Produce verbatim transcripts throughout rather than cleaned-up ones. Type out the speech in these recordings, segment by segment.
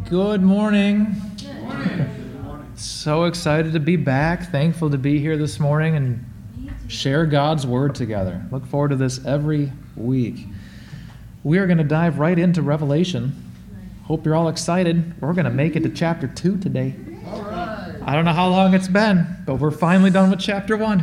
Good morning. Good morning. So excited to be back. Thankful to be here this morning and share God's Word together. Look forward to this every week. We are going to dive right into Revelation. Hope you're all excited. We're going to make it to chapter two today. All right. I don't know how long it's been, but we're finally done with chapter one.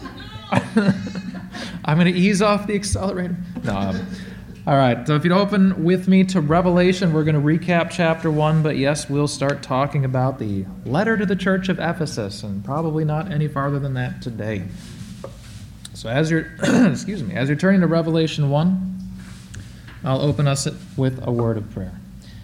I'm going to ease off the accelerator. No. Um, all right. So if you'd open with me to Revelation, we're going to recap chapter one. But yes, we'll start talking about the letter to the church of Ephesus, and probably not any farther than that today. So as you're, excuse me, as you're turning to Revelation one, I'll open us with a word of prayer.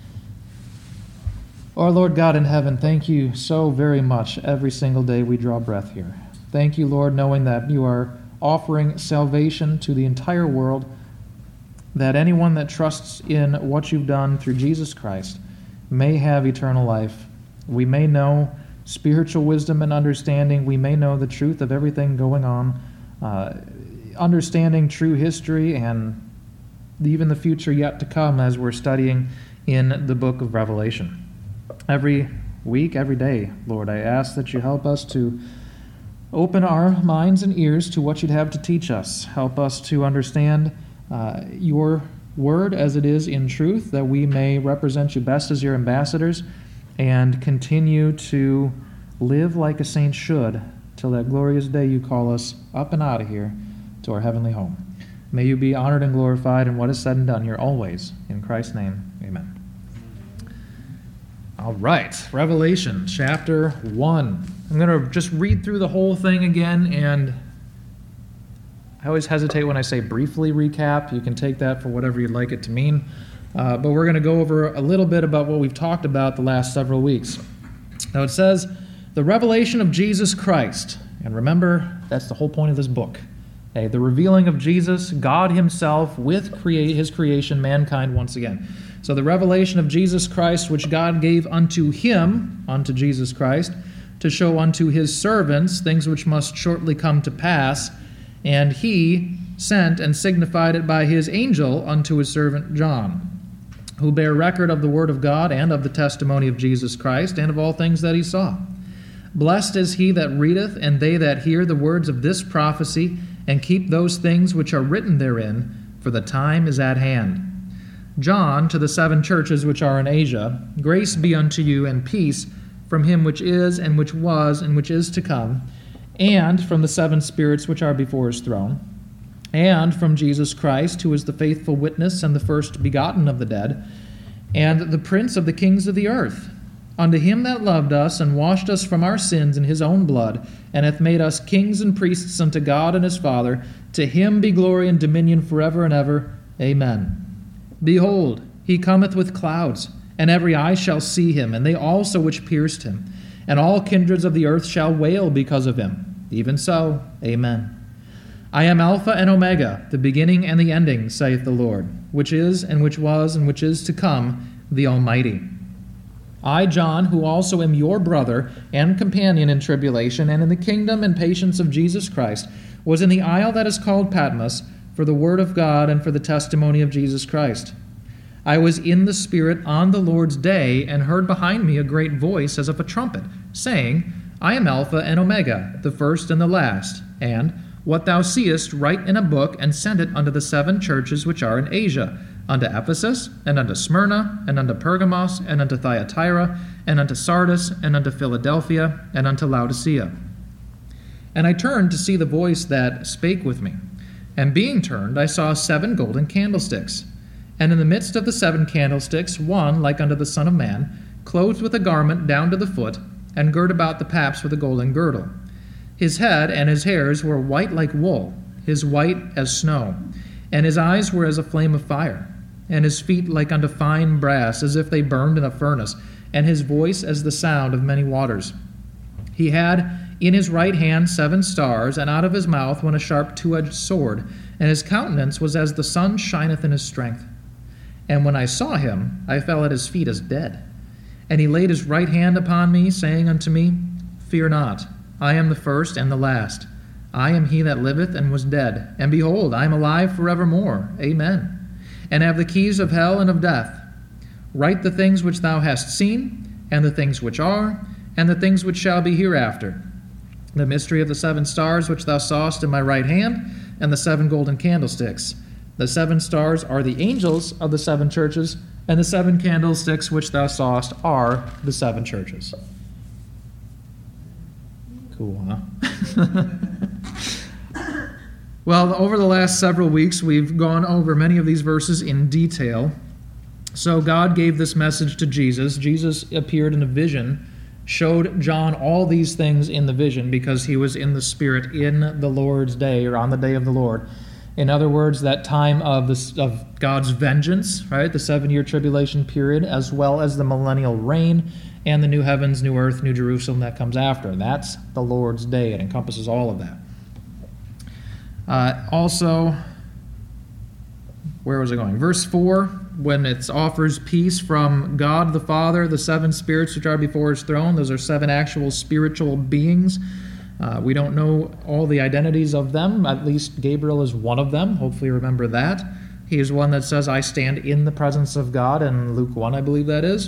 Our Lord God in heaven, thank you so very much every single day we draw breath here. Thank you, Lord, knowing that you are offering salvation to the entire world, that anyone that trusts in what you've done through Jesus Christ may have eternal life. We may know spiritual wisdom and understanding. We may know the truth of everything going on, uh, understanding true history and even the future yet to come as we're studying in the book of Revelation. Every week, every day, Lord, I ask that you help us to open our minds and ears to what you'd have to teach us. Help us to understand uh, your word as it is in truth, that we may represent you best as your ambassadors and continue to live like a saint should till that glorious day you call us up and out of here to our heavenly home. May you be honored and glorified in what is said and done here always. In Christ's name, amen. All right, Revelation chapter one. I'm going to just read through the whole thing again, and I always hesitate when I say briefly recap. You can take that for whatever you'd like it to mean. Uh, but we're going to go over a little bit about what we've talked about the last several weeks. Now it says, the revelation of Jesus Christ. And remember, that's the whole point of this book. Okay, the revealing of Jesus, God himself, with create his creation, mankind once again. So the revelation of Jesus Christ, which God gave unto him, unto Jesus Christ, to show unto his servants things which must shortly come to pass, and he sent and signified it by his angel unto his servant John, who bear record of the word of God and of the testimony of Jesus Christ and of all things that he saw. Blessed is he that readeth, and they that hear the words of this prophecy, and keep those things which are written therein, for the time is at hand. John, to the seven churches which are in Asia, grace be unto you and peace from him which is, and which was, and which is to come, and from the seven spirits which are before his throne, and from Jesus Christ, who is the faithful witness and the first begotten of the dead, and the prince of the kings of the earth. Unto him that loved us and washed us from our sins in his own blood, and hath made us kings and priests unto God and his Father, to him be glory and dominion forever and ever. Amen. Behold, he cometh with clouds, and every eye shall see him, and they also which pierced him. And all kindreds of the earth shall wail because of him. Even so, amen. I am Alpha and Omega, the beginning and the ending, saith the Lord, which is, and which was, and which is to come, the Almighty. I, John, who also am your brother and companion in tribulation and in the kingdom and patience of Jesus Christ, was in the isle that is called Patmos, for the word of God and for the testimony of Jesus Christ. I was in the Spirit on the Lord's day, and heard behind me a great voice as of a trumpet, saying, I am Alpha and Omega, the first and the last, and what thou seest write in a book, and send it unto the seven churches which are in Asia, unto Ephesus, and unto Smyrna, and unto Pergamos, and unto Thyatira, and unto Sardis, and unto Philadelphia, and unto Laodicea. And I turned to see the voice that spake with me. And being turned, I saw seven golden candlesticks. And in the midst of the seven candlesticks, one like unto the Son of Man, clothed with a garment down to the foot, and girt about the paps with a golden girdle. His head and his hairs were white like wool, his white as snow, and his eyes were as a flame of fire, and his feet like unto fine brass, as if they burned in a furnace, and his voice as the sound of many waters. He had in his right hand seven stars, and out of his mouth went a sharp two-edged sword, and his countenance was as the sun shineth in his strength. And when I saw him, I fell at his feet as dead. And he laid his right hand upon me, saying unto me, Fear not, I am the first and the last. I am he that liveth and was dead, and behold, I am alive forevermore. Amen. And have the keys of hell and of death. Write the things which thou hast seen, and the things which are, and the things which shall be hereafter. The mystery of the seven stars which thou sawest in my right hand, and the seven golden candlesticks. The seven stars are the angels of the seven churches, and the seven candlesticks which thou sawest are the seven churches. Cool, huh? Well, over the last several weeks, we've gone over many of these verses in detail. So God gave this message to Jesus. Jesus appeared in a vision, showed John all these things in the vision because he was in the Spirit in the Lord's day, or on the day of the Lord. In other words, that time of the, of God's vengeance, right, the seven-year tribulation period, as well as the millennial reign and the new heavens, new earth, new Jerusalem that comes after. That's the Lord's day. It encompasses all of that. Uh, also, where was I going? Verse four, when it offers peace from God the Father, the seven spirits which are before his throne, those are seven actual spiritual beings. Uh, we don't know all the identities of them. At least Gabriel is one of them. Hopefully you remember that. He is one that says, I stand in the presence of God, in Luke one, I believe that is.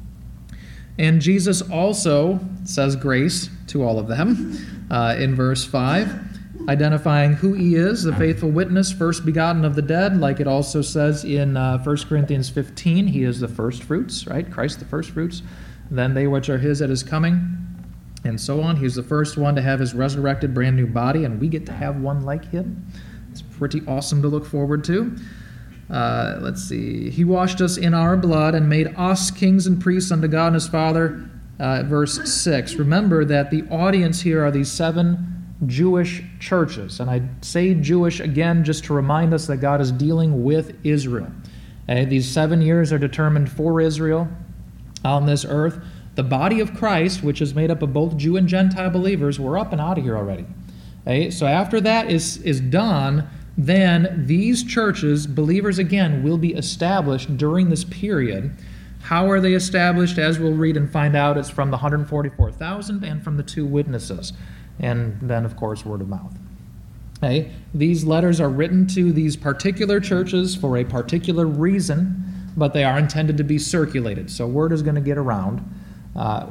And Jesus also says grace to all of them uh, in verse five, identifying who he is, the faithful witness, first begotten of the dead, like it also says in uh, First Corinthians fifteen, he is the first fruits, right? Christ the first fruits. Then they which are his at his coming, and so on. He's the first one to have his resurrected brand new body, and we get to have one like him. It's pretty awesome to look forward to. Uh, let's see. He washed us in our blood and made us kings and priests unto God and his Father. Uh, verse six. Remember that the audience here are these seven Jewish churches. And I say Jewish again just to remind us that God is dealing with Israel. Okay? These seven years are determined for Israel on this earth. The body of Christ, which is made up of both Jew and Gentile believers, we're up and out of here already. Okay? So after that is, is done, then these churches, believers again, will be established during this period. How are they established? As we'll read and find out, it's from the one hundred forty-four thousand and from the two witnesses. And then, of course, word of mouth. Okay? These letters are written to these particular churches for a particular reason, but they are intended to be circulated. So word is going to get around. Uh,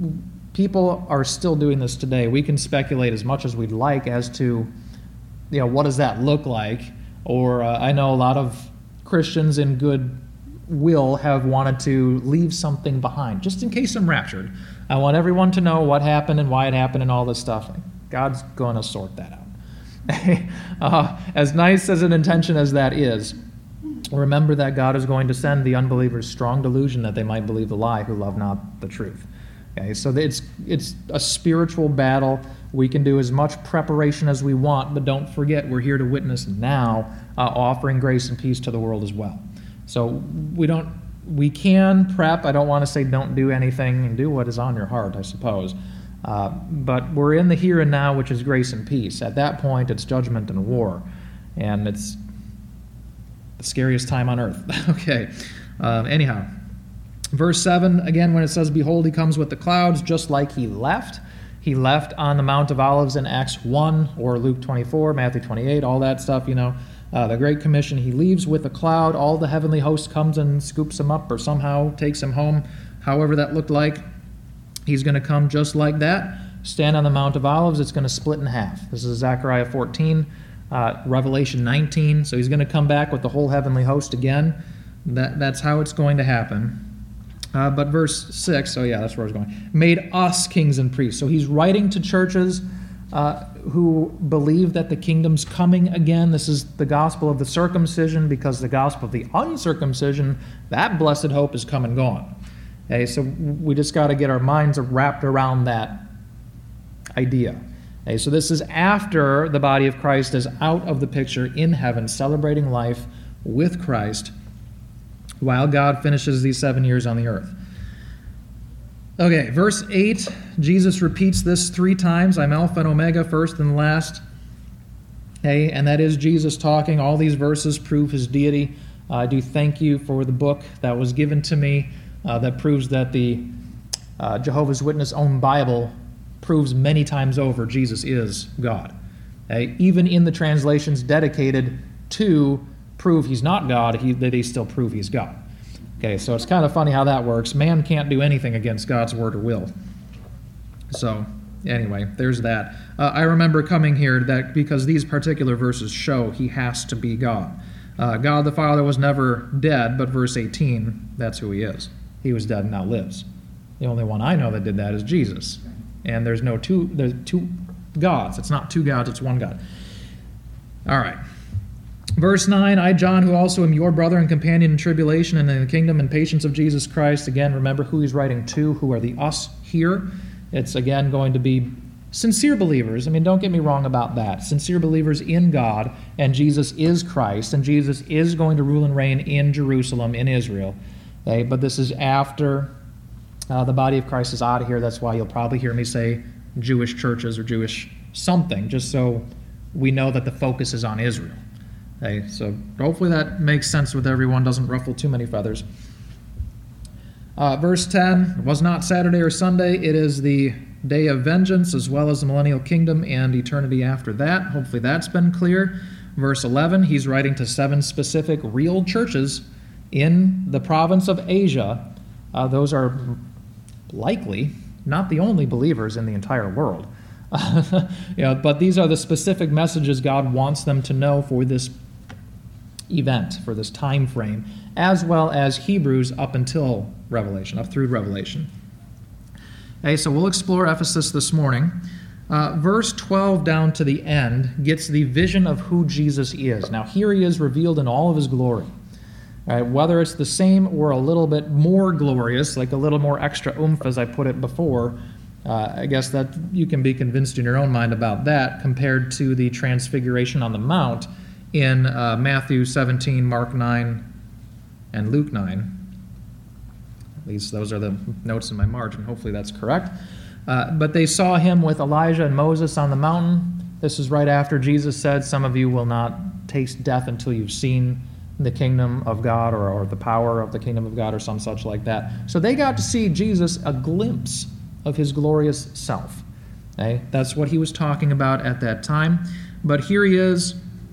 people are still doing this today. We can speculate as much as we'd like as to, you know, what does that look like? Or uh, I know a lot of Christians in good will have wanted to leave something behind, just in case I'm raptured. I want everyone to know what happened and why it happened and all this stuff. God's going to sort that out. uh, as nice as an intention as that is, remember that God is going to send the unbelievers strong delusion that they might believe the lie who love not the truth. Okay, so it's it's a spiritual battle. We can do as much preparation as we want, but don't forget we're here to witness now, uh, offering grace and peace to the world as well. So we don't, we can prep. I don't want to say don't do anything and do what is on your heart, I suppose. Uh, but we're in the here and now, which is grace and peace. At that point, it's judgment and war, and it's the scariest time on earth. Okay. Um, anyhow, verse seven, again, when it says, behold, he comes with the clouds, just like he left. He left on the Mount of Olives in Acts one, or Luke twenty-four, Matthew twenty-eight, all that stuff, you know. Uh, the Great Commission, he leaves with a cloud. All the heavenly host comes and scoops him up or somehow takes him home. However that looked like, he's going to come just like that, stand on the Mount of Olives. It's going to split in half. This is Zechariah fourteen, uh, Revelation nineteen. So he's going to come back with the whole heavenly host again. That, that's how it's going to happen. Uh, but verse six, oh yeah, that's where I was going. Made us kings and priests. So he's writing to churches uh, who believe that the kingdom's coming again. This is the gospel of the circumcision, because the gospel of the uncircumcision, that blessed hope is come and gone. Okay, so we just got to get our minds wrapped around that idea. Okay, so this is after the body of Christ is out of the picture in heaven, celebrating life with Christ, while God finishes these seven years on the earth. Okay, verse eight, Jesus repeats this three times. I'm Alpha and Omega, first and last. Okay, and that is Jesus talking. All these verses prove his deity. Uh, I do thank you for the book that was given to me uh, that proves that the uh, Jehovah's Witness own Bible proves many times over Jesus is God. Okay? Even in the translations dedicated to prove he's not God, he, they still prove he's God. Okay, so it's kind of funny how that works. Man can't do anything against God's word or will. So, anyway, there's that. Uh, I remember coming here that because these particular verses show he has to be God. Uh, God the Father was never dead, but verse eighteen, that's who he is. He was dead and now lives. The only one I know that did that is Jesus. And there's no two, there's two gods. It's not two gods, it's one God. All right. Verse nine, I, John, who also am your brother and companion in tribulation and in the kingdom and patience of Jesus Christ. Again, remember who he's writing to, who are the us here. It's, again, going to be sincere believers. I mean, don't get me wrong about that. Sincere believers in God, and Jesus is Christ, and Jesus is going to rule and reign in Jerusalem, in Israel. Okay? But this is after uh, the body of Christ is out of here. That's why you'll probably hear me say Jewish churches or Jewish something, just so we know that the focus is on Israel. Okay, so hopefully that makes sense with everyone, doesn't ruffle too many feathers. Uh, verse ten, it was not Saturday or Sunday, it is the day of vengeance as well as the millennial kingdom and eternity after that. Hopefully that's been clear. Verse eleven, he's writing to seven specific real churches in the province of Asia. Uh, those are likely not the only believers in the entire world. you know, but these are the specific messages God wants them to know for this event, for this time frame, as well as Hebrews up until Revelation, up through Revelation. Okay, so we'll explore Ephesus this morning. Uh, verse twelve down to the end gets the vision of who Jesus is. Now here he is revealed in all of his glory. All right, whether it's the same or a little bit more glorious, like a little more extra oomph as I put it before, uh, I guess that you can be convinced in your own mind about that compared to the transfiguration on the Mount in uh, Matthew seventeen, Mark nine, and Luke nine. At least those are the notes in my margin. Hopefully that's correct. Uh, but they saw him with Elijah and Moses on the mountain. This is right after Jesus said, some of you will not taste death until you've seen the kingdom of God or, or the power of the kingdom of God or some such like that. So they got to see Jesus, a glimpse of his glorious self. Okay? That's what he was talking about at that time. But here he is,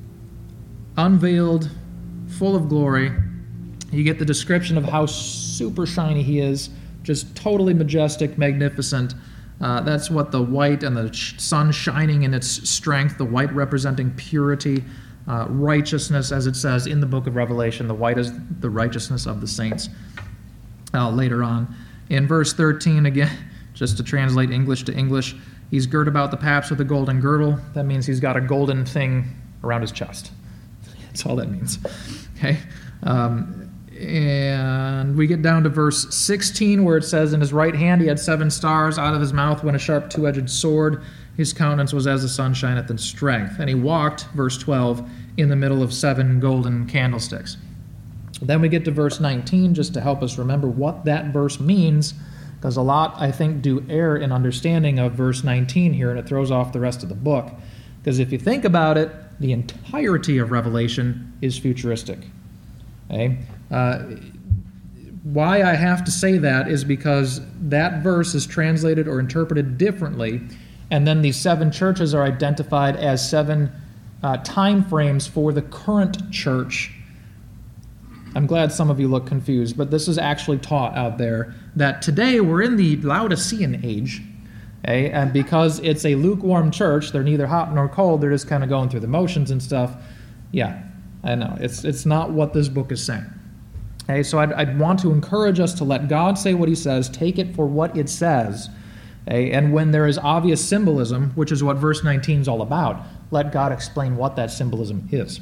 unveiled, full of glory. You get the description of how super shiny he is, just totally majestic, magnificent. Uh, that's what the white and the sun shining in its strength, the white representing purity, uh, righteousness, as it says in the book of Revelation. The white is the righteousness of the saints. Uh, later on, in verse thirteen, again, just to translate English to English, he's girt about the paps with a golden girdle. That means he's got a golden thing around his chest. That's all that means. Okay? Um, and we get down to verse sixteen, where it says, in his right hand he had seven stars, out of his mouth went a sharp two-edged sword. His countenance was as the sun shineth in strength. And he walked, verse twelve, in the middle of seven golden candlesticks. Then we get to verse nineteen, just to help us remember what that verse means, because a lot, I think, do err in understanding of verse nineteen here, and it throws off the rest of the book. Because if you think about it, the entirety of Revelation is futuristic. Okay? Uh, why I have to say that is because that verse is translated or interpreted differently, and then these seven churches are identified as seven uh, time frames for the current church. I'm glad some of you look confused, but this is actually taught out there that today we're in the Laodicean age. Okay? And because it's a lukewarm church, they're neither hot nor cold, they're just kind of going through the motions and stuff. Yeah, I know. It's it's not what this book is saying. Okay, so I'd, I'd want to encourage us to let God say what he says, take it for what it says, okay? And when there is obvious symbolism, which is what verse nineteen is all about, let God explain what that symbolism is.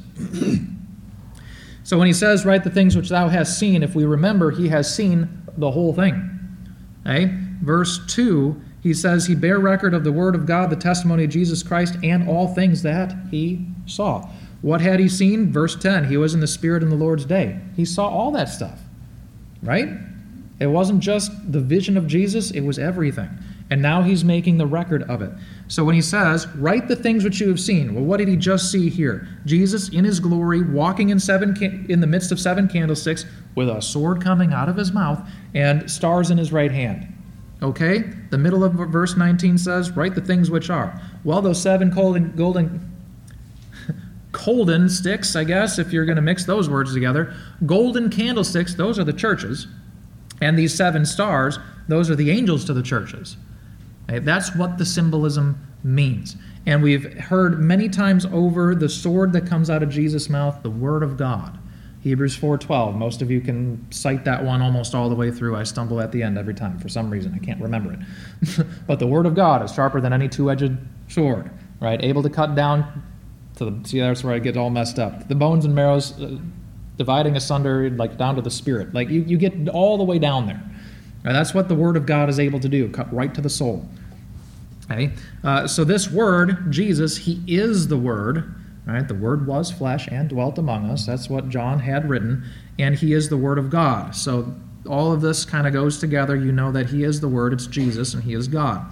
So when he says, write the things which thou hast seen, if we remember, he has seen the whole thing. Okay? Verse two, he says, he bare record of the word of God, the testimony of Jesus Christ, and all things that he saw. What had he seen? Verse ten, he was in the Spirit in the Lord's day. He saw all that stuff, right? It wasn't just the vision of Jesus, it was everything. And now he's making the record of it. So when he says, write the things which you have seen, well, what did he just see here? Jesus in his glory, walking in seven can- in the midst of seven candlesticks, with a sword coming out of his mouth, and stars in his right hand. Okay? The middle of verse nineteen says, write the things which are. Well, those seven golden... golden Colden sticks, I guess, if you're going to mix those words together. Golden candlesticks, those are the churches. And these seven stars, those are the angels to the churches. Okay, that's what the symbolism means. And we've heard many times over the sword that comes out of Jesus' mouth, the Word of God. Hebrews four twelve. Most of you can cite that one almost all the way through. I stumble at the end every time for some reason. I can't remember it. But the Word of God is sharper than any two-edged sword, right? Able to cut down to the, see, that's where I get all messed up. The bones and marrows, uh, dividing asunder, like down to the spirit. Like you, you get all the way down there. Right? That's what the Word of God is able to do, cut right to the soul. Okay? Uh, so this Word, Jesus, He is the Word. Right? The Word was flesh and dwelt among us. That's what John had written. And He is the Word of God. So all of this kind of goes together. You know that He is the Word, it's Jesus, and He is God.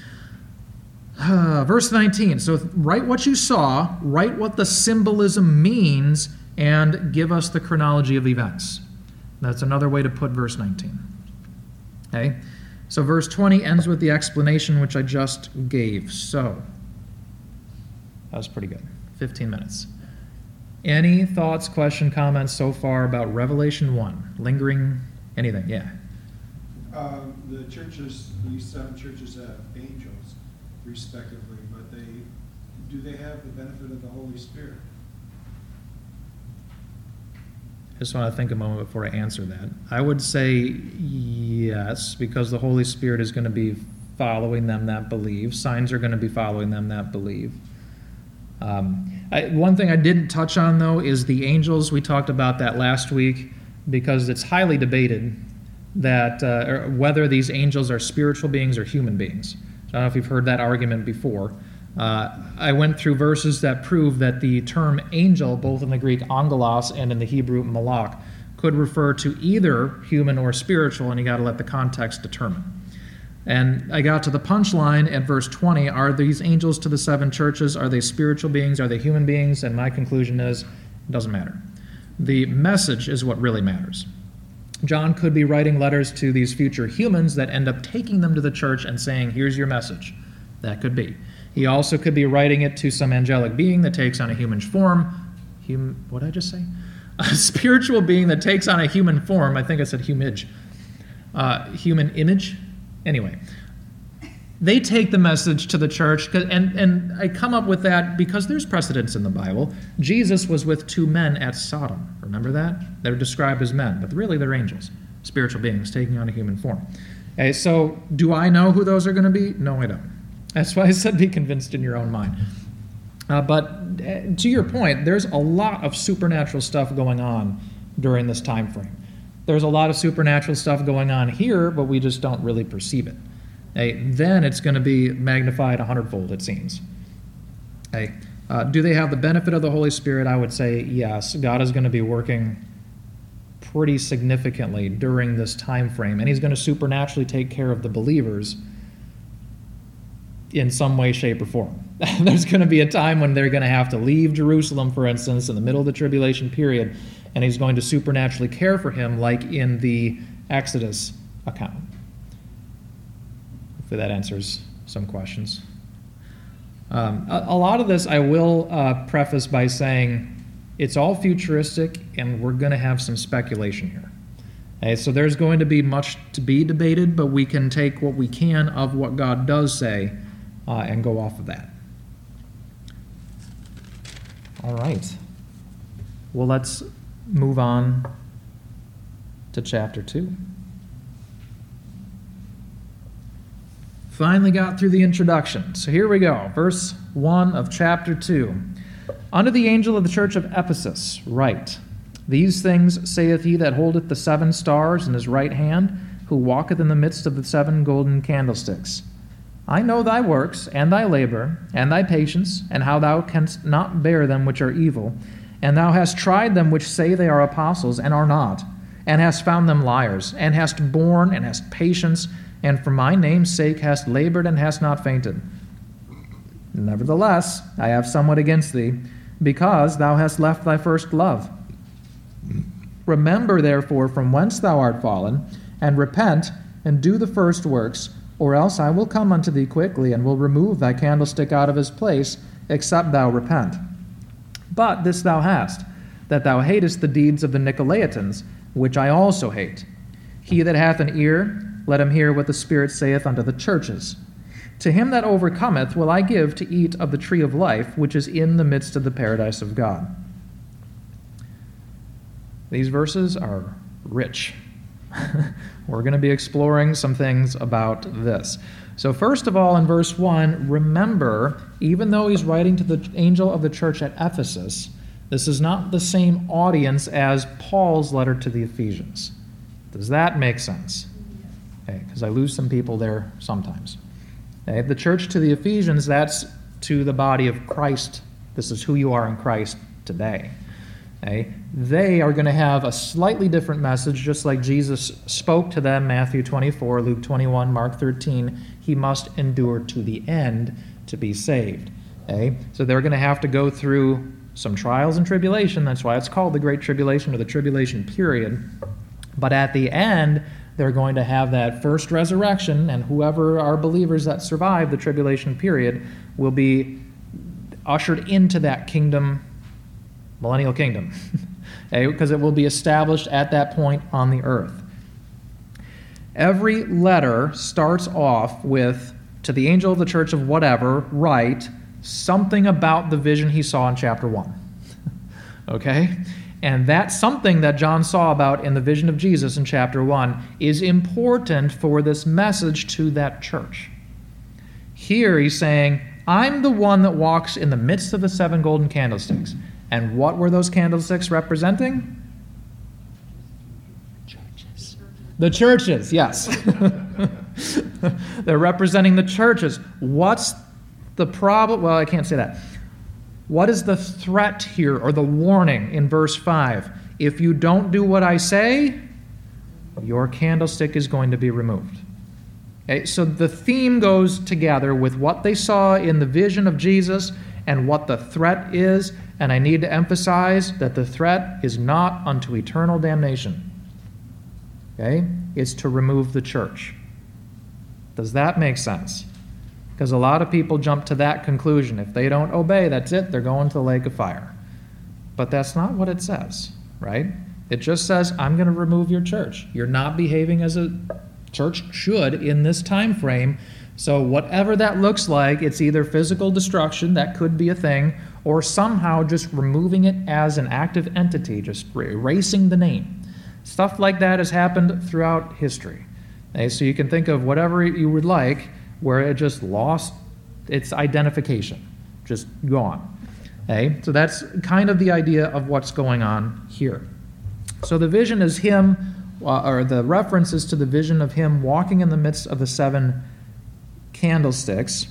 Uh, verse nineteen. So write what you saw, write what the symbolism means, and give us the chronology of events. That's another way to put verse nineteen. Okay? So verse twenty ends with the explanation which I just gave. So, that was pretty good. fifteen minutes. Any thoughts, question, comments so far about Revelation one? Lingering, anything? Yeah. Um, the churches, these seven churches have angels, respectively, but they do they have the benefit of the Holy Spirit? I just want to think a moment before I answer that. I would say yes, because the Holy Spirit is going to be following them that believe. Signs are going to be following them that believe. Um, I, one thing I didn't touch on, though, is the angels. We talked about that last week because it's highly debated that uh, whether these angels are spiritual beings or human beings. I don't know if you've heard that argument before. Uh, I went through verses that prove that the term angel, both in the Greek angelos and in the Hebrew malach, could refer to either human or spiritual, and you got to let the context determine. And I got to the punchline at verse twenty. Are these angels to the seven churches? Are they spiritual beings? Are they human beings? And my conclusion is, it doesn't matter. The message is what really matters. John could be writing letters to these future humans that end up taking them to the church and saying, here's your message. That could be. He also could be writing it to some angelic being that takes on a human form. Hum, what did I just say? A spiritual being that takes on a human form. I think I said humage. Uh, human image. Anyway, they take the message to the church, and, and I come up with that because there's precedence in the Bible. Jesus was with two men at Sodom. Remember that? They're described as men, but really they're angels, spiritual beings taking on a human form. Okay, so do I know who those are going to be? No, I don't. That's why I said be convinced in your own mind. Uh, but to your point, there's a lot of supernatural stuff going on during this time frame. There's a lot of supernatural stuff going on here, but we just don't really perceive it. Okay, then it's going to be magnified a hundredfold, it seems. Okay, uh, do they have the benefit of the Holy Spirit? I would say yes. God is going to be working pretty significantly during this time frame, and He's going to supernaturally take care of the believers in some way, shape, or form. There's going to be a time when they're going to have to leave Jerusalem, for instance, in the middle of the tribulation period, and He's going to supernaturally care for him like in the Exodus account. Hopefully that answers some questions. Um, a, a lot of this I will uh, preface by saying it's all futuristic, and we're going to have some speculation here. Okay, so there's going to be much to be debated, but we can take what we can of what God does say Uh, and go off of that. All right. Well, let's move on to chapter two. Finally got through the introduction. So here we go. Verse one of chapter two. Unto the angel of the church of Ephesus write, These things saith he that holdeth the seven stars in his right hand, who walketh in the midst of the seven golden candlesticks. I know thy works, and thy labor, and thy patience, and how thou canst not bear them which are evil, and thou hast tried them which say they are apostles, and are not, and hast found them liars, and hast borne, and hast patience, and for my name's sake hast labored, and hast not fainted. Nevertheless, I have somewhat against thee, because thou hast left thy first love. Remember, therefore, from whence thou art fallen, and repent, and do the first works, or else I will come unto thee quickly, and will remove thy candlestick out of his place, except thou repent. But this thou hast, that thou hatest the deeds of the Nicolaitans, which I also hate. He that hath an ear, let him hear what the Spirit saith unto the churches. To him that overcometh will I give to eat of the tree of life, which is in the midst of the paradise of God. These verses are rich. We're going to be exploring some things about this. So first of all, in verse one, remember, even though he's writing to the angel of the church at Ephesus, this is not the same audience as Paul's letter to the Ephesians. Does that make sense? Okay, because I lose some people there sometimes. Okay, the church to the Ephesians, that's to the body of Christ. This is who you are in Christ today. Okay? They are going to have a slightly different message, just like Jesus spoke to them, Matthew twenty-four, Luke twenty-one, Mark thirteen. He must endure to the end to be saved. Okay? So they're going to have to go through some trials and tribulation. That's why it's called the Great Tribulation or the Tribulation Period. But at the end, they're going to have that first resurrection, and whoever are believers that survive the tribulation period will be ushered into that kingdom, millennial kingdom, okay? Because it will be established at that point on the earth. Every letter starts off with, to the angel of the church of whatever, write something about the vision he saw in chapter one. Okay? And that something that John saw about in the vision of Jesus in chapter one is important for this message to that church. Here he's saying, I'm the one that walks in the midst of the seven golden candlesticks. And what were those candlesticks representing? Churches. The churches, yes. They're representing the churches. What's the problem? Well, I can't say that. What is the threat here, or the warning in verse five? If you don't do what I say, your candlestick is going to be removed. Okay, so the theme goes together with what they saw in the vision of Jesus and what the threat is, and I need to emphasize that the threat is not unto eternal damnation. Okay? It's to remove the church. Does that make sense? Because a lot of people jump to that conclusion. If they don't obey, that's it, they're going to the lake of fire. But that's not what it says, right? It just says, I'm going to remove your church. You're not behaving as a church should in this time frame. So whatever that looks like, it's either physical destruction, that could be a thing, or somehow just removing it as an active entity, just erasing the name. Stuff like that has happened throughout history. Okay, so you can think of whatever you would like, where it just lost its identification, just gone. Okay? So that's kind of the idea of what's going on here. So the vision is him, uh, or the reference is to the vision of him walking in the midst of the seven candlesticks.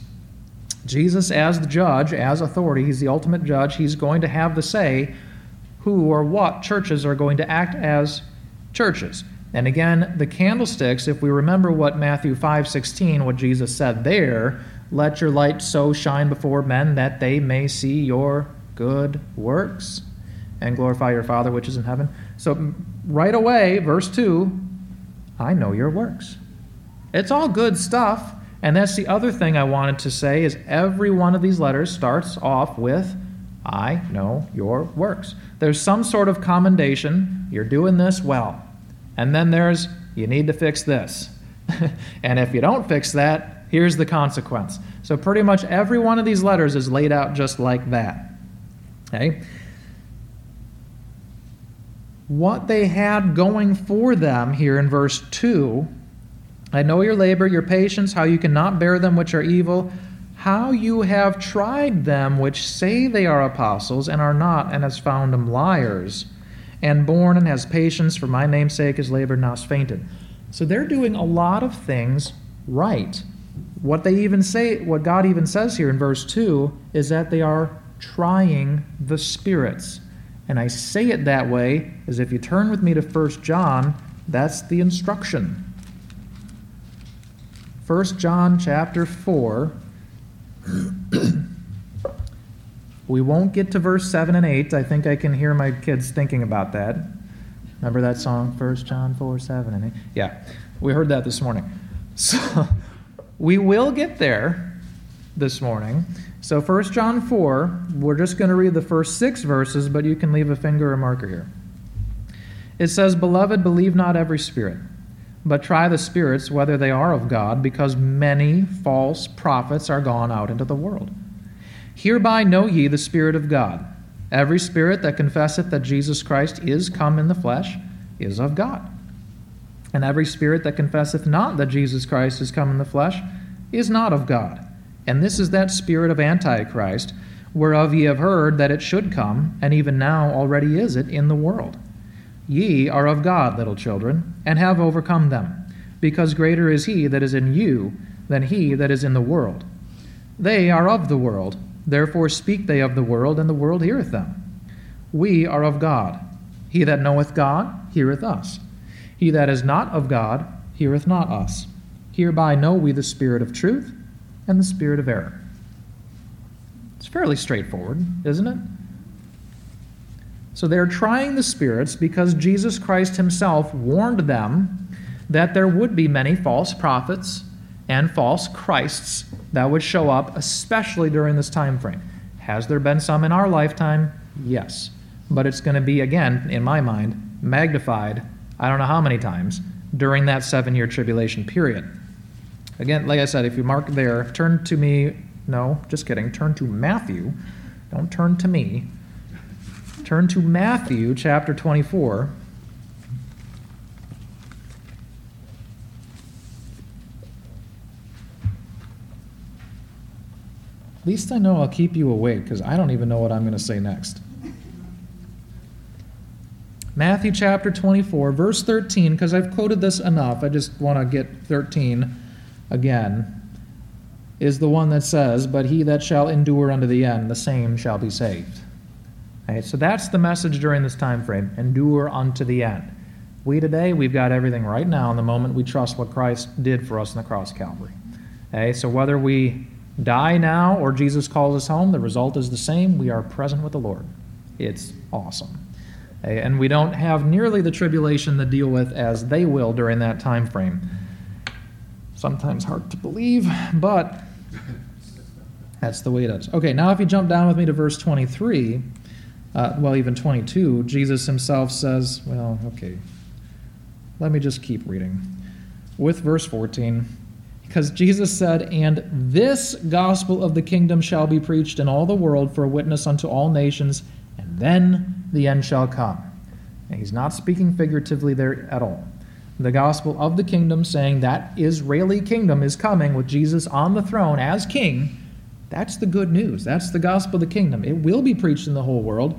Jesus as the judge, as authority, he's the ultimate judge, he's going to have the say who or what churches are going to act as churches. And again, the candlesticks, if we remember what Matthew five sixteen, what Jesus said there, let your light so shine before men that they may see your good works and glorify your Father which is in heaven. So right away, verse two, I know your works. It's all good stuff. And that's the other thing I wanted to say is every one of these letters starts off with, I know your works. There's some sort of commendation. You're doing this well. And then there's, you need to fix this. And if you don't fix that, here's the consequence. So pretty much every one of these letters is laid out just like that. Okay? What they had going for them here in verse two, I know your labor, your patience, how you cannot bear them which are evil, how you have tried them which say they are apostles and are not, and has found them liars, and borne and has patience for my name's sake has labored and has fainted. So they're doing a lot of things right. What they even say, what God even says here in verse two, is that they are trying the spirits. And I say it that way, as if you turn with me to First John, that's the instruction. First John chapter four. We won't get to verse seven and eight. I think I can hear my kids thinking about that. Remember that song, First John four, seven and eight? Yeah, we heard that this morning. So we will get there this morning. So First John four, we're just going to read the first six verses, but you can leave a finger or marker here. It says, "Beloved, believe not every spirit, but try the spirits whether they are of God, because many false prophets are gone out into the world. Hereby know ye the Spirit of God. Every spirit that confesseth that Jesus Christ is come in the flesh is of God. And every spirit that confesseth not that Jesus Christ is come in the flesh is not of God. And this is that spirit of Antichrist, whereof ye have heard that it should come, and even now already is it in the world. Ye are of God, little children, and have overcome them, because greater is he that is in you than he that is in the world. They are of the world, therefore speak they of the world, and the world heareth them. We are of God. He that knoweth God heareth us. He that is not of God heareth not us. Hereby know we the spirit of truth and the spirit of error." It's fairly straightforward, isn't it? So they're trying the spirits because Jesus Christ himself warned them that there would be many false prophets and false Christs that would show up, especially during this time frame. Has there been some in our lifetime? Yes. But it's going to be, again, in my mind, magnified, I don't know how many times, during that seven-year tribulation period. Again, like I said, if you mark there, turn to me, no, just kidding, turn to Matthew. Don't turn to me. Turn to Matthew chapter twenty-four. At least I know I'll keep you awake, because I don't even know what I'm going to say next. Matthew chapter twenty-four, verse thirteen, because I've quoted this enough, I just want to get thirteen again, is the one that says, "But he that shall endure unto the end, the same shall be saved." Okay, so that's the message during this time frame, endure unto the end. We today, we've got everything right now in the moment we trust what Christ did for us on the cross of Calvary. Okay, so whether we die now or Jesus calls us home, the result is the same. We are present with the Lord. It's awesome. Okay, and we don't have nearly the tribulation to deal with as they will during that time frame. Sometimes hard to believe, but that's the way it is. Okay, now if you jump down with me to verse twenty-three, uh, well, even twenty-two, Jesus himself says, well, okay, let me just keep reading. With verse fourteen, because Jesus said, "And this gospel of the kingdom shall be preached in all the world for a witness unto all nations, and then the end shall come." And he's not speaking figuratively there at all. The gospel of the kingdom, saying that Israeli kingdom is coming with Jesus on the throne as king, that's the good news. That's the gospel of the kingdom. It will be preached in the whole world,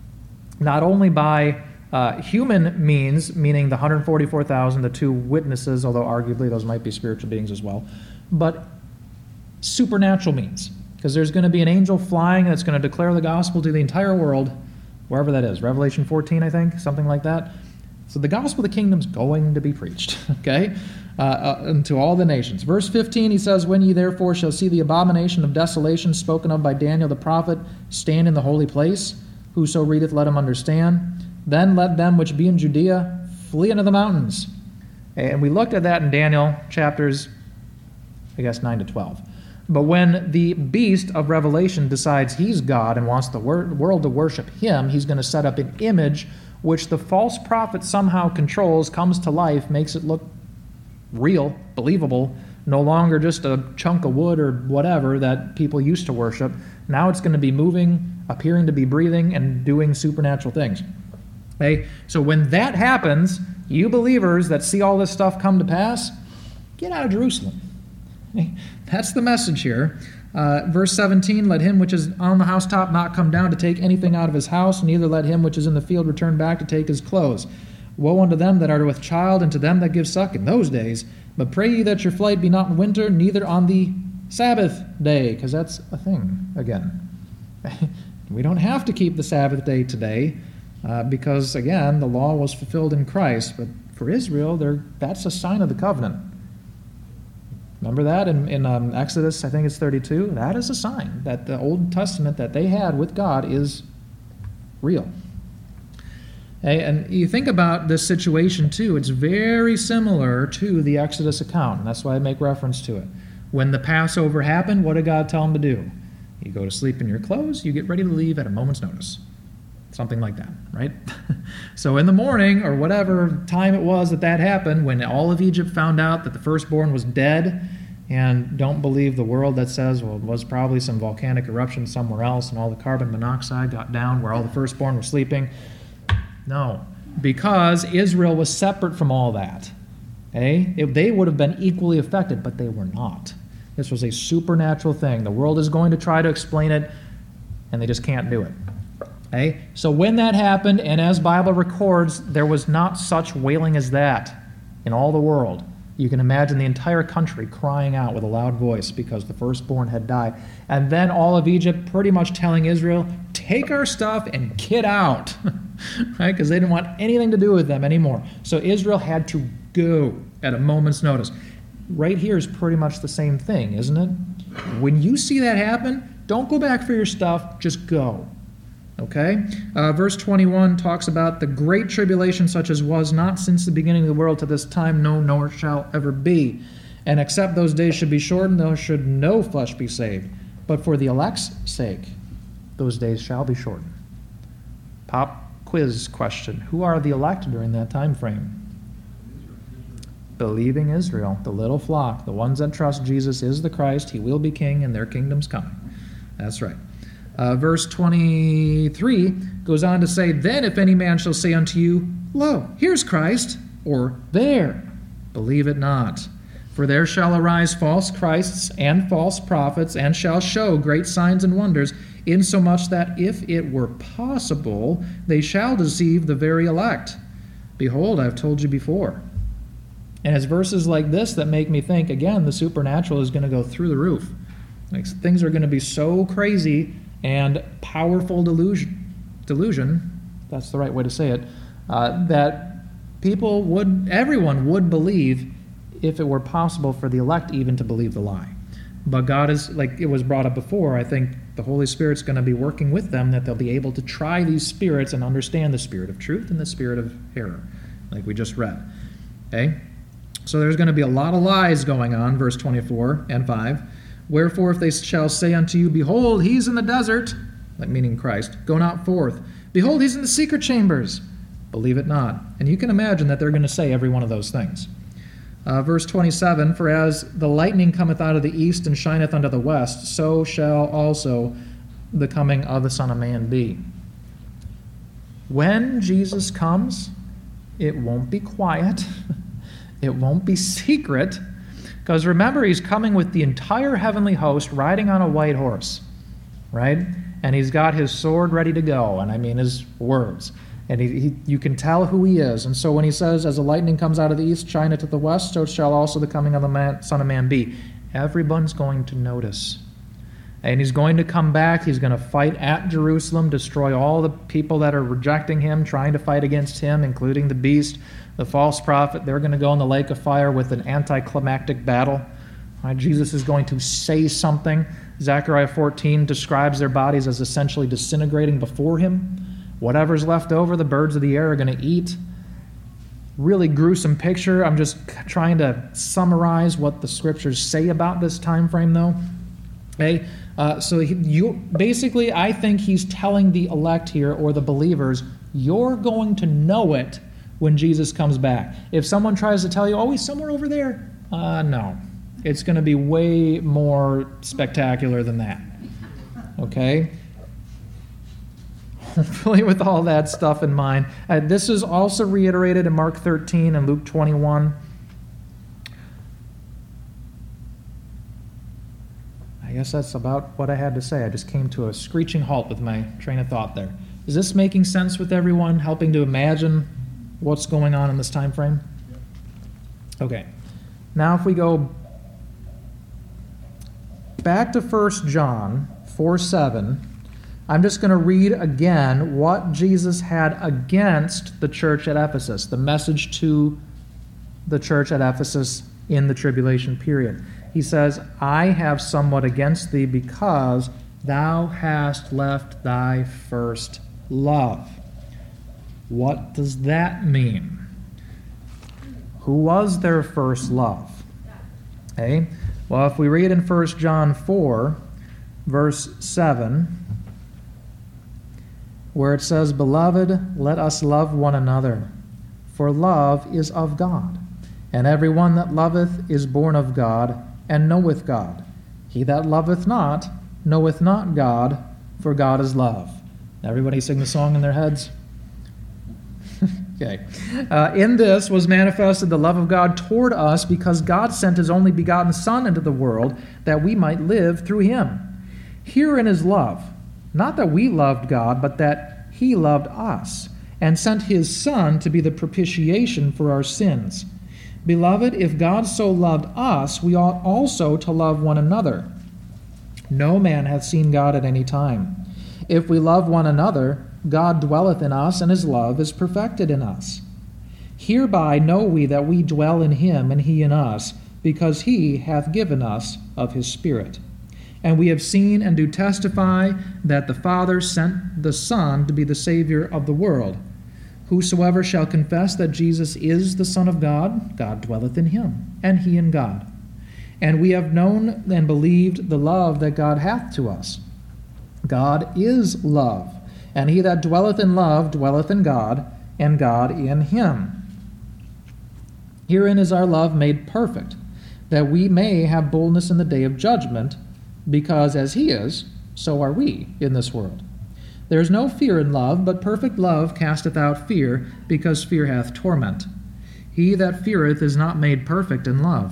not only by uh, human means, meaning the one hundred forty-four thousand, the two witnesses, although arguably those might be spiritual beings as well, but supernatural means, because there's going to be an angel flying that's going to declare the gospel to the entire world, wherever that is, Revelation fourteen, I think, something like that. So the gospel of the kingdom's going to be preached, okay, uh, uh, unto all the nations. Verse fifteen, he says, "When ye therefore shall see the abomination of desolation spoken of by Daniel the prophet stand in the holy place, whoso readeth, let him understand. Then let them which be in Judea flee into the mountains." And we looked at that in Daniel chapters, I guess, nine to twelve. But when the beast of Revelation decides he's God and wants the wor- world to worship him, he's going to set up an image which the false prophet somehow controls, comes to life, makes it look real, believable, no longer just a chunk of wood or whatever that people used to worship. Now it's going to be moving, appearing to be breathing, and doing supernatural things. Okay? So when that happens, you believers that see all this stuff come to pass, get out of Jerusalem. Okay? That's the message here. Uh, verse seventeen, "Let him which is on the housetop not come down to take anything out of his house, neither let him which is in the field return back to take his clothes. Woe unto them that are with child, and to them that give suck in those days. But pray ye that your flight be not in winter, neither on the Sabbath day," because that's a thing again. We don't have to keep the Sabbath day today, uh, because, again, the law was fulfilled in Christ. But for Israel, that's a sign of the covenant. Remember that in, in um, Exodus, I think it's thirty-two? That is a sign that the Old Testament that they had with God is real. Okay, and you think about this situation too, it's very similar to the Exodus account, and that's why I make reference to it. When the Passover happened, what did God tell them to do? You go to sleep in your clothes, you get ready to leave at a moment's notice. Something like that, right? So in the morning, or whatever time it was that that happened, when all of Egypt found out that the firstborn was dead, and don't believe the world that says, well, it was probably some volcanic eruption somewhere else, and all the carbon monoxide got down where all the firstborn were sleeping. No, because Israel was separate from all that. Okay? If they would have been equally affected, but they were not. This was a supernatural thing. The world is going to try to explain it, and they just can't do it. Okay? So when that happened, and as Bible records, there was not such wailing as that in all the world. You can imagine the entire country crying out with a loud voice because the firstborn had died. And then all of Egypt pretty much telling Israel, take our stuff and get out. Right? Because they didn't want anything to do with them anymore. So Israel had to go at a moment's notice. Right here is pretty much the same thing, isn't it? When you see that happen, don't go back for your stuff, just go. Okay? Uh, verse twenty-one talks about the great tribulation such as was not since the beginning of the world to this time, no, nor shall ever be. And except those days should be shortened, those should no flesh be saved. But for the elect's sake, those days shall be shortened. Pop quiz question. Who are the elect during that time frame? Believing Israel, the little flock, the ones that trust Jesus is the Christ, he will be king, and their kingdom's coming. That's right. Uh, verse twenty-three goes on to say, then if any man shall say unto you, lo, here's Christ, or there, believe it not. For there shall arise false Christs and false prophets, and shall show great signs and wonders, insomuch that if it were possible, they shall deceive the very elect. Behold, I have told you before. And it's verses like this that make me think, again, the supernatural is going to go through the roof. Like, things are going to be so crazy and powerful delusion, delusion, that's the right way to say it, uh, that people would, everyone would believe if it were possible for the elect even to believe the lie. But God is, like it was brought up before, I think the Holy Spirit's going to be working with them that they'll be able to try these spirits and understand the spirit of truth and the spirit of error, like we just read. Okay? So there's going to be a lot of lies going on, verse twenty-four and five. Wherefore, if they shall say unto you, behold, he's in the desert, like meaning Christ, go not forth. Behold, he's in the secret chambers. Believe it not. And you can imagine that they're going to say every one of those things. Uh, verse twenty-seven, for as the lightning cometh out of the east and shineth unto the west, so shall also the coming of the Son of Man be. When Jesus comes, it won't be quiet. It won't be secret. Because remember, he's coming with the entire heavenly host riding on a white horse, right? And he's got his sword ready to go, and I mean his words. And he, he, you can tell who he is. And so when he says, as the lightning comes out of the east, shineth to the west, so shall also the coming of the man, Son of Man be. Everyone's going to notice. And he's going to come back. He's going to fight at Jerusalem, destroy all the people that are rejecting him, trying to fight against him, including the beast, the false prophet. They're going to go in the lake of fire with an anticlimactic battle. Right? Jesus is going to say something. Zechariah fourteen describes their bodies as essentially disintegrating before him. Whatever's left over, the birds of the air are going to eat. Really gruesome picture. I'm just trying to summarize what the scriptures say about this time frame, though. Okay, uh, so he, you basically, I think he's telling the elect here, or the believers, you're going to know it when Jesus comes back. If someone tries to tell you, oh, he's somewhere over there, uh, no. It's going to be way more spectacular than that. Okay? Hopefully with all that stuff in mind. Uh, this is also reiterated in Mark thirteen and Luke twenty-one. I guess that's about what I had to say. I just came to a screeching halt with my train of thought there. Is this making sense with everyone, helping to imagine what's going on in this time frame? Okay. Now if we go back to First John four seven, I'm just going to read again what Jesus had against the church at Ephesus, the message to the church at Ephesus in the tribulation period. He says, I have somewhat against thee because thou hast left thy first love. What does that mean? Who was their first love? Okay. Well, if we read in First John four, verse seven, where it says, "Beloved, let us love one another, for love is of God. And every one that loveth is born of God, and knoweth God. He that loveth not knoweth not God, for God is love." Everybody sing the song in their heads? Okay. Uh, in this was manifested the love of God toward us, because God sent his only begotten Son into the world, that we might live through him. Herein is love, not that we loved God, but that he loved us, and sent his Son to be the propitiation for our sins. Beloved, if God so loved us, we ought also to love one another. No man hath seen God at any time. If we love one another, God dwelleth in us, and his love is perfected in us. Hereby know we that we dwell in him, and he in us, because he hath given us of his Spirit. And we have seen and do testify that the Father sent the Son to be the Savior of the world. Whosoever shall confess that Jesus is the Son of God, God dwelleth in him, and he in God. And we have known and believed the love that God hath to us. God is love, and he that dwelleth in love dwelleth in God, and God in him. Herein is our love made perfect, that we may have boldness in the day of judgment, because as he is, so are we in this world. There is no fear in love, but perfect love casteth out fear, because fear hath torment. He that feareth is not made perfect in love.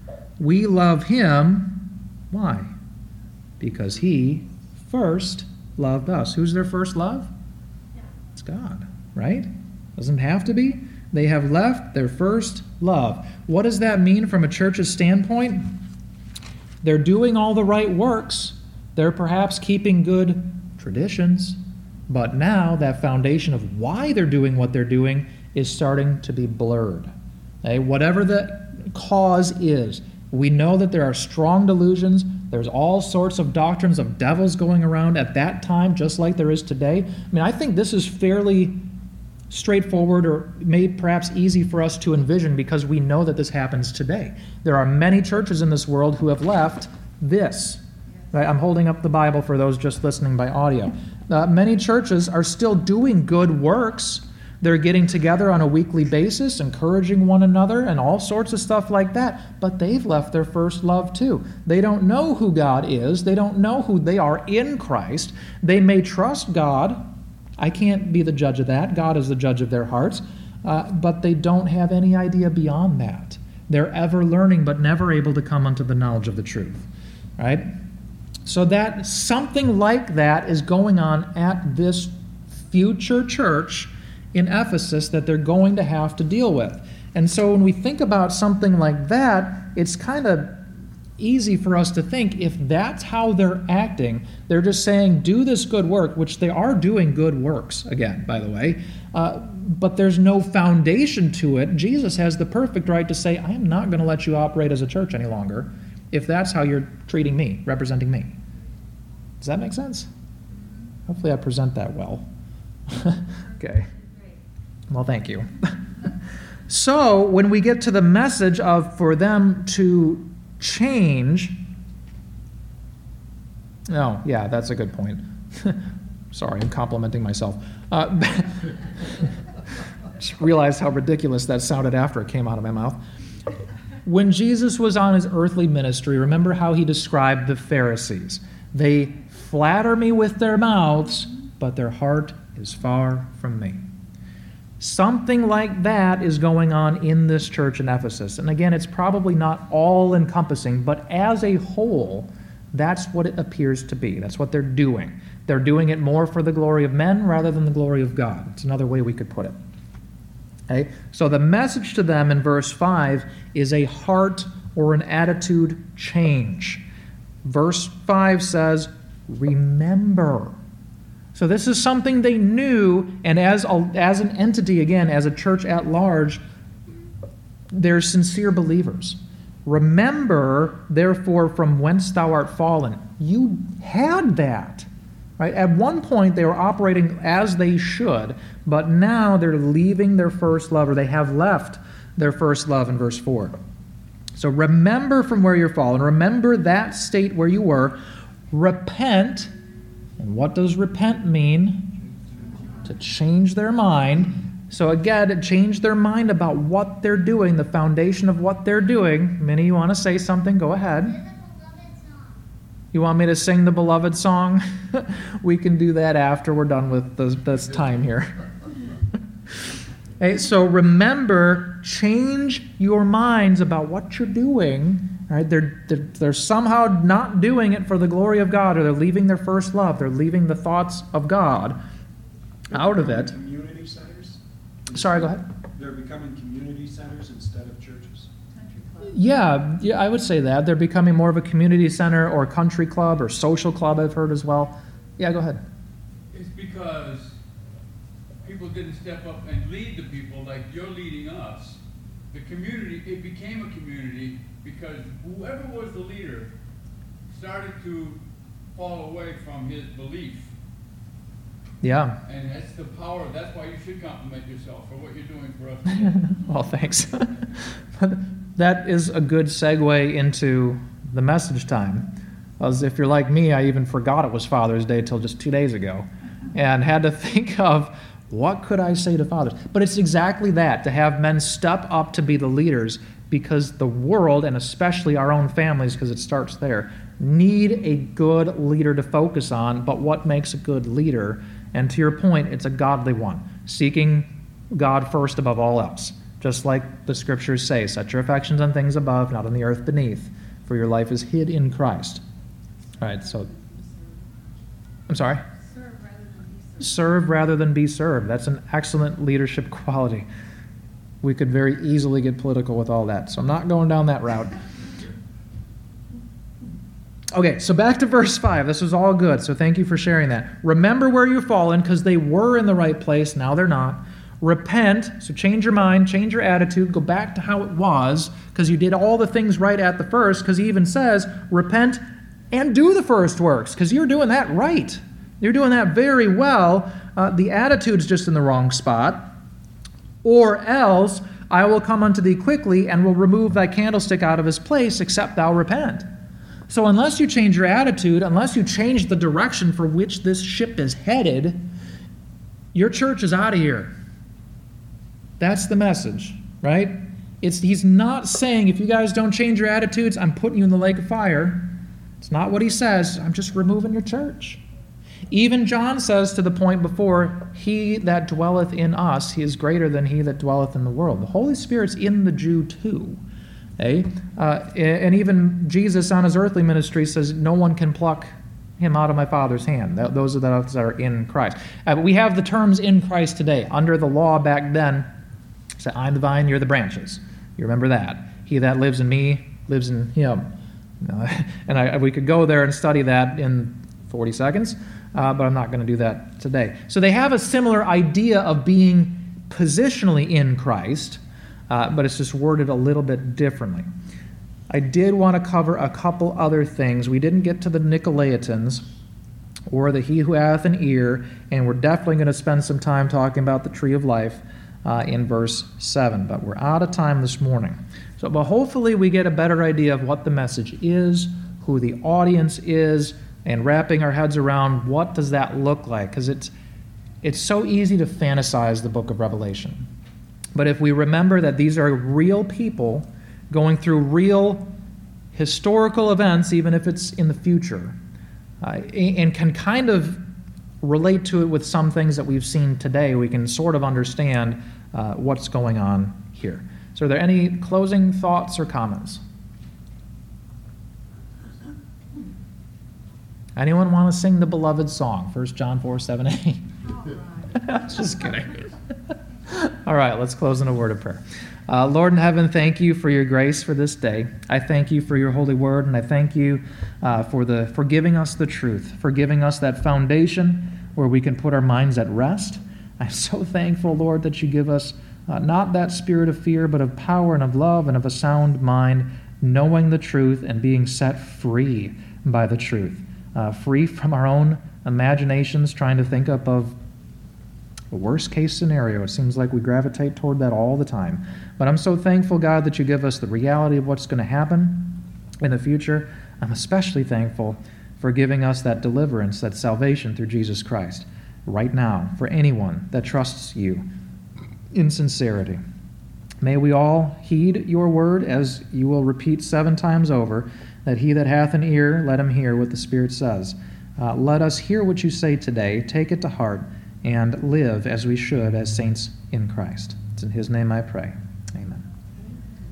We love him. Why? Because he first loved us. Who's their first love? It's God, right? Doesn't have to be. They have left their first love. What does that mean from a church's standpoint? They're doing all the right works. They're perhaps keeping good traditions. But now that foundation of why they're doing what they're doing is starting to be blurred. Okay? Whatever the cause is, we know that there are strong delusions. There's all sorts of doctrines of devils going around at that time, just like there is today. I mean, I think this is fairly straightforward, or made perhaps easy for us to envision, because we know that this happens today. There are many churches in this world who have left this. Right? I'm holding up the Bible for those just listening by audio. Uh, many churches are still doing good works. They're getting together on a weekly basis, encouraging one another, and all sorts of stuff like that. But they've left their first love too. They don't know who God is. They don't know who they are in Christ. They may trust God. I can't be the judge of that. God is the judge of their hearts. Uh, but they don't have any idea beyond that. They're ever learning, but never able to come unto the knowledge of the truth. Right? So that something like that is going on at this future church in Ephesus that they're going to have to deal with. And so when we think about something like that, it's kind of easy for us to think, if that's how they're acting, they're just saying, do this good work, which they are doing good works, again, by the way, uh, but there's no foundation to it. Jesus has the perfect right to say, I am not going to let you operate as a church any longer if that's how you're treating me, representing me. Does that make sense? Hopefully I present that well. Okay. Well, thank you. So when we get to the message of for them to change, oh, yeah, that's a good point. Sorry, I'm complimenting myself. Uh, just realized how ridiculous that sounded after it came out of my mouth. When Jesus was on his earthly ministry, remember how he described the Pharisees. They flatter me with their mouths, but their heart is far from me. Something like that is going on in this church in Ephesus. And again, it's probably not all-encompassing, but as a whole, that's what it appears to be. That's what they're doing. They're doing it more for the glory of men rather than the glory of God. It's another way we could put it. Okay? So the message to them in verse five is a heart or an attitude change. Verse five says, remember. So this is something they knew, and as a, as an entity, again, as a church at large, they're sincere believers. Remember, therefore, from whence thou art fallen. You had that. Right? At one point, they were operating as they should, but now they're leaving their first love, or they have left their first love in verse four. So remember from where you're fallen. Remember that state where you were, repent. And what does repent mean? To change their mind. So again, change their mind about what they're doing, the foundation of what they're doing. Minnie, you want to say something? Go ahead. You want me to sing the beloved song? We can do that after we're done with this, this time here. Okay, so remember, change your minds about what you're doing. Right? They're, they're, they're somehow not doing it for the glory of God, or they're leaving their first love. They're leaving the thoughts of God out of it. Community centers? Sorry, go ahead. They're becoming community centers instead of churches. Yeah, yeah, I would say that. They're becoming more of a community center or country club or social club, I've heard as well. Yeah, go ahead. It's because people didn't step up and lead the people like you're leading us. The community, it became a community because whoever was the leader started to fall away from his belief. Yeah. And that's the power. That's why you should compliment yourself for what you're doing for us. Well, thanks. That is a good segue into the message time. As if you're like me, I even forgot it was Father's Day till just two days ago, and had to think of what could I say to fathers. But it's exactly that, to have men step up to be the leaders, because the world, and especially our own families, because it starts there, need a good leader to focus on. But what makes a good leader? And to your point, it's a godly one, seeking God first above all else. Just like the scriptures say, set your affections on things above, not on the earth beneath, for your life is hid in Christ. All right, so, I'm sorry? Serve rather than be served. Serve rather than be served. That's an excellent leadership quality. We could very easily get political with all that, so I'm not going down that route. Okay, so back to verse five. This was all good, so thank you for sharing that. Remember where you've fallen, because they were in the right place, now they're not. Repent, so change your mind, change your attitude, go back to how it was, because you did all the things right at the first, because he even says, repent and do the first works, because you're doing that right. You're doing that very well. Uh, the attitude's just in the wrong spot. Or else, I will come unto thee quickly, and will remove thy candlestick out of his place, except thou repent. So unless you change your attitude, unless you change the direction for which this ship is headed, your church is out of here. That's the message, right? It's, he's not saying, if you guys don't change your attitudes, I'm putting you in the lake of fire. It's not what he says. I'm just removing your church. Even John says to the point before, he that dwelleth in us, he is greater than he that dwelleth in the world. The Holy Spirit's in the Jew too. Eh? Uh, and even Jesus on his earthly ministry says, no one can pluck him out of my Father's hand. Those are those that are in Christ. Uh, we have the terms in Christ today. Under the law back then, say, I'm the vine, you're the branches. You remember that. He that lives in me lives in him. Uh, and I, we could go there and study that in forty seconds, uh, but I'm not going to do that today. So they have a similar idea of being positionally in Christ, uh, but it's just worded a little bit differently. I did want to cover a couple other things. We didn't get to the Nicolaitans or the he who hath an ear, and we're definitely going to spend some time talking about the tree of life uh, in verse seven, but we're out of time this morning. So, but hopefully we get a better idea of what the message is, who the audience is, and wrapping our heads around what does that look like, because it's, it's so easy to fantasize the book of Revelation. But if we remember that these are real people going through real historical events, even if it's in the future, uh, and can kind of relate to it with some things that we've seen today, we can sort of understand uh, what's going on here. So are there any closing thoughts or comments? Anyone want to sing the beloved song, First John four, seven, eight? Just kidding. All right, let's close in a word of prayer. Uh, Lord in heaven, thank you for your grace for this day. I thank you for your holy word, and I thank you uh, for the for giving us the truth, for giving us that foundation where we can put our minds at rest. I'm so thankful, Lord, that you give us uh, not that spirit of fear, but of power and of love and of a sound mind, knowing the truth and being set free by the truth, uh, free from our own imaginations, trying to think up of the worst case scenario. It seems like we gravitate toward that all the time. But I'm so thankful, God, that you give us the reality of what's going to happen in the future. I'm especially thankful for giving us that deliverance, that salvation through Jesus Christ, right now, for anyone that trusts you in sincerity. May we all heed your word, as you will repeat seven times over, that he that hath an ear, let him hear what the Spirit says. Uh, let us hear what you say today, take it to heart, and live as we should as saints in Christ. It's in his name I pray.